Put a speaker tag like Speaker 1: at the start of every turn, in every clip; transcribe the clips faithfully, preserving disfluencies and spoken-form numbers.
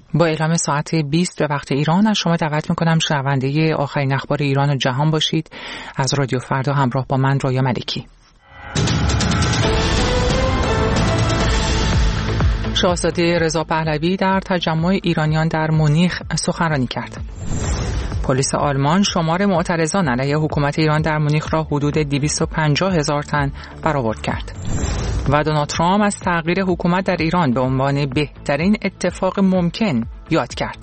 Speaker 1: با اعلام ساعت بیست به وقت ایران از شما دعوت میکنم شنونده آخرین اخبار ایران و جهان باشید. از رادیو فردا همراه با من رویا ملکی. شاهزاده رضا پهلوی در تجمع ایرانیان در مونیخ سخنرانی کرد. پلیس آلمان شمار معترضان علیه حکومت ایران در مونیخ را حدود دویست و پنجاه هزار تن برآورد کرد. و دونالد ترامپ از تغییر حکومت در ایران به عنوان بهترین اتفاق ممکن یاد کرد.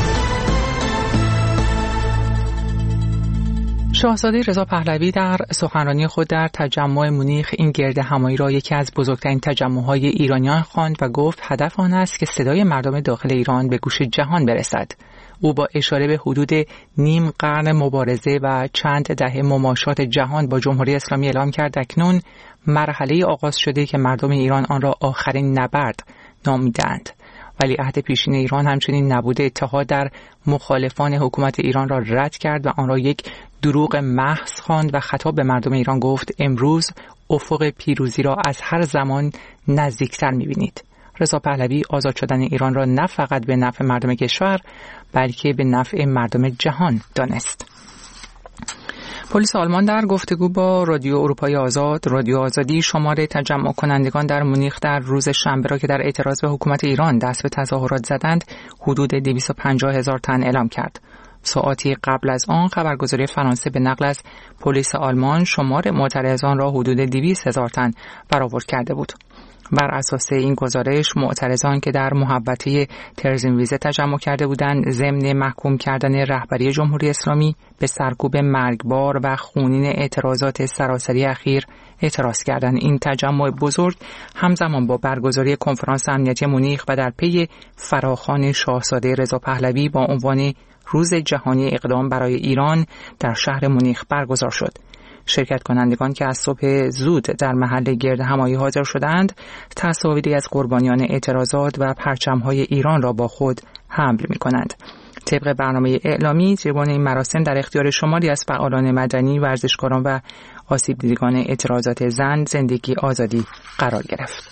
Speaker 1: شاهزاده رضا پهلوی در سخنرانی خود در تجمع مونیخ این گرد همایی را یکی از بزرگترین تجمع‌های ایرانیان خواند و گفت هدف آن است که صدای مردم داخل ایران به گوش جهان برسد. او با اشاره به حدود نیم قرن مبارزه و چند دهه مماشات جهان با جمهوری اسلامی اعلام کرد اکنون مرحله آغاز شده که مردم ایران آن را آخرین نبرد نامیدند. ولیعهد پیشین ایران همچنین نبوده اتحاد در مخالفان حکومت ایران را رد کرد و آن را یک دروغ محض خواند و خطاب به مردم ایران گفت امروز افق پیروزی را از هر زمان نزدیکتر می‌بینید. رضا پهلوی آزاد شدن ایران را نه فقط به نفع مردم کشور بلکه به نفع مردم جهان دانست. پلیس آلمان در گفتگو با رادیو اروپای آزاد، رادیو آزادی شمار تجمع کنندگان در مونیخ در روز شنبه را که در اعتراض به حکومت ایران دست به تظاهرات زدند، حدود دویست و پنجاه هزار تن اعلام کرد. ساعتی قبل از آن خبرگزاری فرانسه به نقل از پلیس آلمان شمار معترضان را حدود دویست هزار تن برآورد کرده بود. بر اساس این گزارش معترضان که در محوطه ترزینویزه تجمع کرده بودند ضمن محکوم کردن رهبری جمهوری اسلامی به سرکوب مرگبار و خونین اعتراضات سراسری اخیر اعتراض کردند. این تجمع بزرگ همزمان با برگزاری کنفرانس امنیتی مونیخ و در پی فراخوان شاهزاده رضا پهلوی با عنوان روز جهانی اقدام برای ایران در شهر مونیخ برگزار شد. شرکت کنندگان که از صبح زود در محل گرد همایی حاضر شدند، تصاویری از قربانیان اعتراضات و پرچم‌های ایران را با خود حمل می‌کنند. طبق برنامه اعلامی، جریان این مراسم در اختیار شماری از فعالان مدنی، ورزشکاران و آسیب دیدگان اعتراضات زن، زندگی، آزادی قرار گرفت.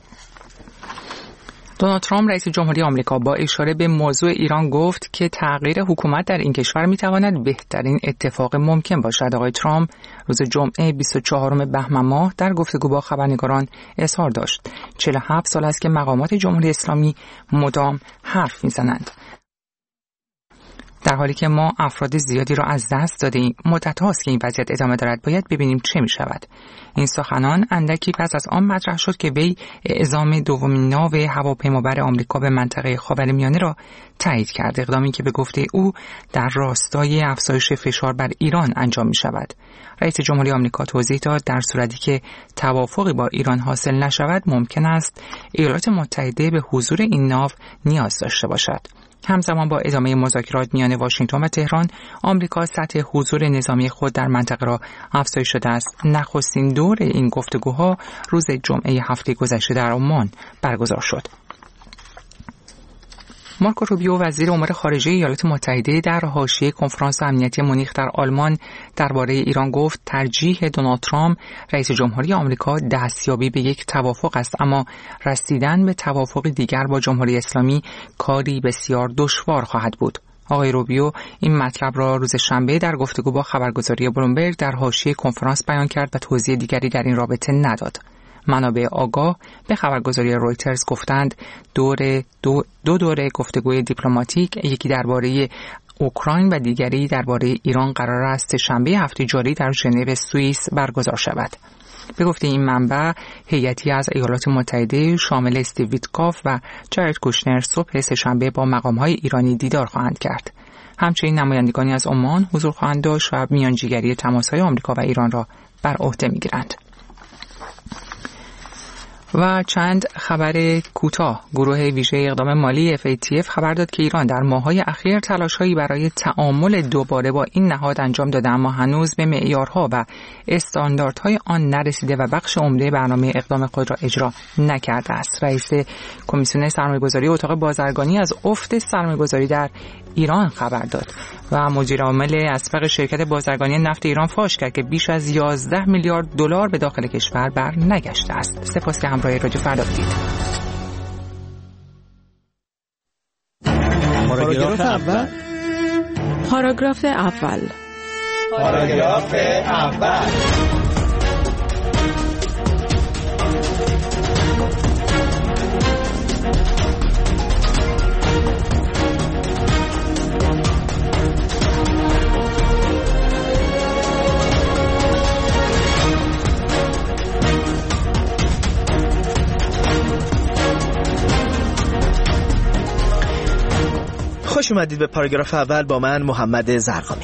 Speaker 1: دونالد ترامپ رئیس جمهوری آمریکا با اشاره به موضوع ایران گفت که تغییر حکومت در این کشور میتواند بهترین اتفاق ممکن باشد. آقای ترامپ روز جمعه بیست و چهارم بهمن ماه در گفتگو با خبرنگاران اظهار داشت چهل و هفت سال است که مقامات جمهوری اسلامی مدام حرف میزنند. در حالی که ما افراد زیادی را از دست دادیم، مدت هاست که این وضعیت ادامه دارد، باید ببینیم چه می شود. این سخنان اندکی پس از آن مطرح شد که وی اعزام دومین ناو هواپیمابر آمریکا به منطقه خاورمیانه را تایید کرد، اقدامی که به گفته او در راستای افزایش فشار بر ایران انجام می شود. رئیس جمهوری آمریکا توضیح داد در صورتی که توافقی با ایران حاصل نشود، ممکن است ایالات متحده به حضور این ناو نیاز داشته باشد. همزمان با ادامه مذاکرات میان واشنگتن و تهران، آمریکا سطح حضور نظامی خود در منطقه را افزایش داده است. نخستین دور این گفتگوها روز جمعه هفته گذشته در عمان برگزار شد. مارکو روبیو وزیر امور خارجه ایالات متحده در حاشیه کنفرانس امنیتی مونیخ در آلمان درباره ایران گفت ترجیح دونالد ترامپ رئیس جمهوری آمریکا دستیابی به یک توافق است، اما رسیدن به توافق دیگر با جمهوری اسلامی کاری بسیار دشوار خواهد بود. آقای روبیو این مطلب را روز شنبه در گفتگو با خبرگزاری بلومبرگ در حاشیه کنفرانس بیان کرد و توضیح دیگری در این رابطه نداد. منابع آگاه به خبرگزاری رویترز گفتند دور دو, دو دوره گفتگوی دیپلماتیک، یکی درباره اوکراین و دیگری درباره ایران قرار است شنبه هفته جاری در ژنو سوئیس برگزار شود. به گفته این منبع، هیئتی از ایالات متحده شامل استیو ویتکاف و جارد کوشنر صبح سه‌شنبه با مقام‌های ایرانی دیدار خواهند کرد. همچنین نمایندگانی از عمان حضور خواهند داشت و میانجیگری تماس‌های آمریکا و ایران را بر عهده می‌گیرند. و چند خبر کوتاه. گروه ویژه اقدام مالی اف ای تی اف خبر داد که ایران در ماه‌های اخیر تلاش‌هایی برای تعامل دوباره با این نهاد انجام داده، اما هنوز به معیارها و استانداردهای آن نرسیده و بخش عمده برنامه اقدام خود را اجرا نکرده است. رئیس کمیسیون سرمایه‌گذاری اتاق بازرگانی از افت سرمایه‌گذاری در ایران خبر داد و مدیر عامل اسبق شرکت بازرگانی نفت ایران فاش کرد که بیش از یازده میلیارد دلار به داخل کشور بر نگشته است. سپاس که همراه رادیو فردا بودید.
Speaker 2: پاراگراف اول.
Speaker 3: پاراگراف اول.
Speaker 2: پاراگراف اول.
Speaker 4: خوش اومدید به پاراگراف اول با من محمد زرقامی.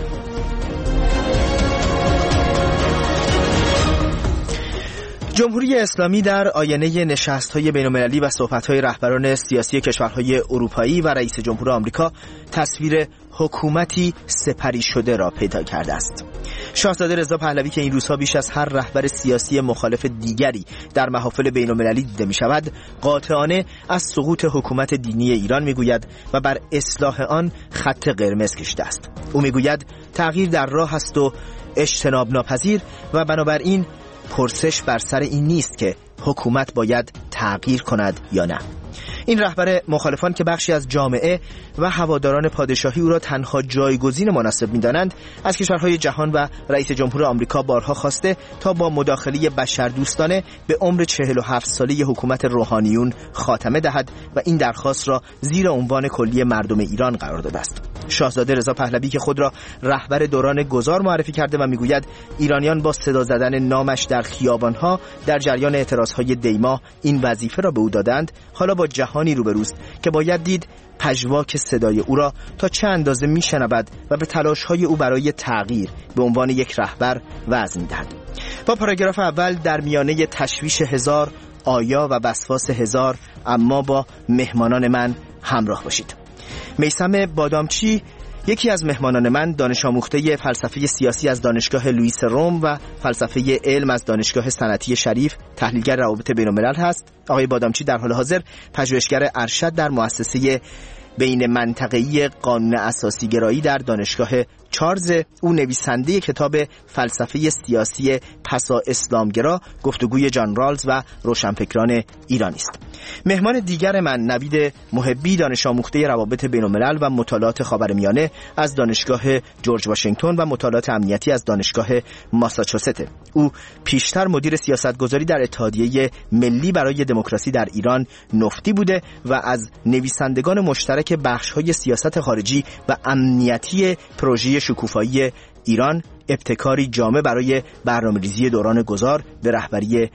Speaker 4: جمهوری اسلامی در آینه نشست‌های بین‌المللی و صحبت‌های رهبران سیاسی کشورهای اروپایی و رئیس جمهور آمریکا تصویر حکومتی سپری شده را پیدا کرده است. شاهزاده رضا پهلوی که این روزها بیش از هر رهبر سیاسی مخالف دیگری در محافل بین‌المللی دیده می‌شود، قاطعانه از سقوط حکومت دینی ایران می‌گوید و بر اصلاح آن خط قرمز کشیده است. او می‌گوید تغییر در راه است و اجتناب ناپذیر و بنابراین پرسش بر سر این نیست که حکومت باید تغییر کند یا نه. این رهبر مخالفان که بخشی از جامعه و هواداران پادشاهی او را تنها جایگزین مناسب می‌دانند، از کشورهای جهان و رئیس جمهور آمریکا بارها خواسته تا با مداخله بشردوستانه به عمر چهل و هفت ساله حکومت روحانیون خاتمه دهد و این درخواست را زیر عنوان کلی مردم ایران قرار داده است. شاهزاده رضا پهلوی که خود را رهبر دوران گذار معرفی کرده و میگوید ایرانیان با صدا زدن نامش در خیابانها در جریان اعتراضهای دیما این وظیفه را به او دادند، حالا با جهانی روبروست که باید دید پژواک صدای او را تا چه اندازه میشنود و به تلاش‌های او برای تغییر به عنوان یک رهبر وزن می‌دهد. با پاراگراف اول در میانه تشویش هزار آیا و وسواس هزار اما با مهمانان من همراه باشید. میثم بادامچی یکی از مهمانان من، دانش آموخته فلسفه سیاسی از دانشگاه لوئیس روم و فلسفه علم از دانشگاه صنعتی شریف، تحلیلگر روابط بین‌الملل هست. آقای بادامچی در حال حاضر پژوهشگر ارشد در مؤسسه بین منطقه‌ای قانون اساسی گرایی در دانشگاه چارلز. او نویسنده کتاب فلسفه سیاسی پسا اسلامگرا، گفتگوی جان رالز و روشنفکران ایرانی است. مهمان دیگر من نوید محبی، دانش آموخته روابط بین‌الملل و مطالعات خاورمیانه از دانشگاه جورج واشنگتن و مطالعات امنیتی از دانشگاه ماساچوست. او پیشتر مدیر سیاستگذاری در اتحادیه ملی برای دموکراسی در ایران نفتی بوده و از نویسندگان مشترک بخش‌های سیاست خارجی و امنیتی پروژه شکوفایی ایران، ابتکاری جامع برای برنامه‌ریزی دوران گذار به رهبری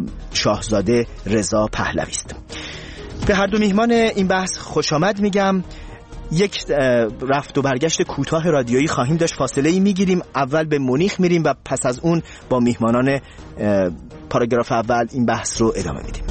Speaker 4: شاهزاده رضا پهلوی است. به هر دو میهمان این بحث خوش آمد میگم. یک رفت و برگشت کوتاه رادیویی خواهیم داشت، فاصله ای میگیریم، اول به مونیخ میریم و پس از اون با میهمانان پاراگراف اول این بحث رو ادامه میدیم.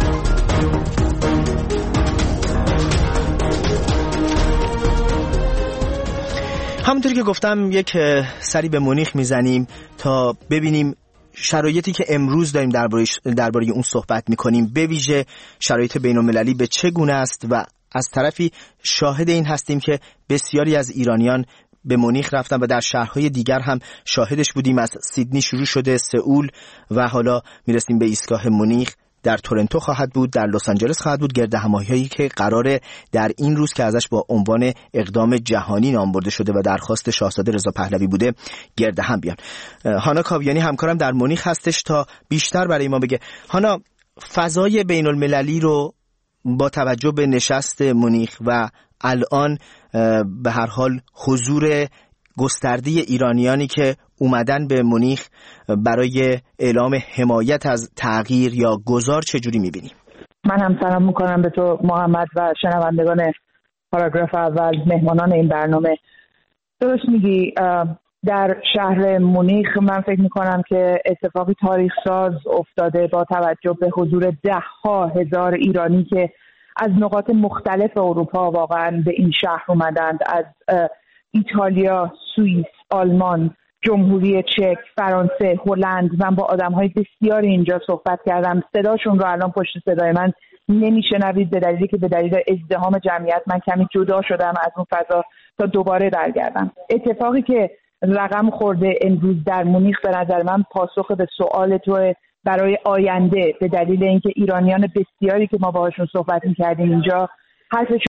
Speaker 4: همونطوری که گفتم یک سری به مونیخ میزنیم تا ببینیم شرایطی که امروز داریم درباره اون صحبت میکنیم، به ویژه شرایط بین‌المللی به چه گونه است و از طرفی شاهد این هستیم که بسیاری از ایرانیان به مونیخ رفتن و در شهرهای دیگر هم شاهدش بودیم. از سیدنی شروع شده، سئول و حالا میرسیم به ایستگاه مونیخ. در تورنتو خواهد بود، در لس آنجلس خواهد بود، گردهمایی‌هایی که قراره در این روز که ازش با عنوان اقدام جهانی نام برده شده و درخواست شاهزاده رضا پهلوی بوده گرده هم بیان. هانا کاویانی همکارم در مونیخ هستش تا بیشتر برای ما بگه. هانا، فضای بین‌المللی رو با توجه به نشست مونیخ و الان به هر حال حضور گسترده ایرانیانی که اومدن به مونیخ برای اعلام حمایت از تغییر یا گذار چجوری میبینی؟
Speaker 5: من هم سلام میکنم به تو محمد و شنوندگان پاراگراف اول، مهمانان این برنامه. درست میگی، در شهر مونیخ من فکر میکنم که اتفاقی تاریخ ساز افتاده با توجه به حضور ده ها هزار ایرانی که از نقاط مختلف اروپا واقعا به این شهر اومدند، از ایتالیا، سوئیس، آلمان، جمهوری چک، فرانسه، هلند. من با آدم‌های بسیاری اینجا صحبت کردم. صداشون رو الان پشت صدای من نمیشنوید به دلیلی که به دلیل ازدحام جمعیت من کمی جدا شدم از اون فضا تا دوباره برگردم. اتفاقی که رقم خورده امروز در مونیخ به نظر من پاسخ به سوال تو برای آینده، به دلیل اینکه ایرانیان بسیاری که ما باهاشون صحبت می‌کردیم اینجا حرفشون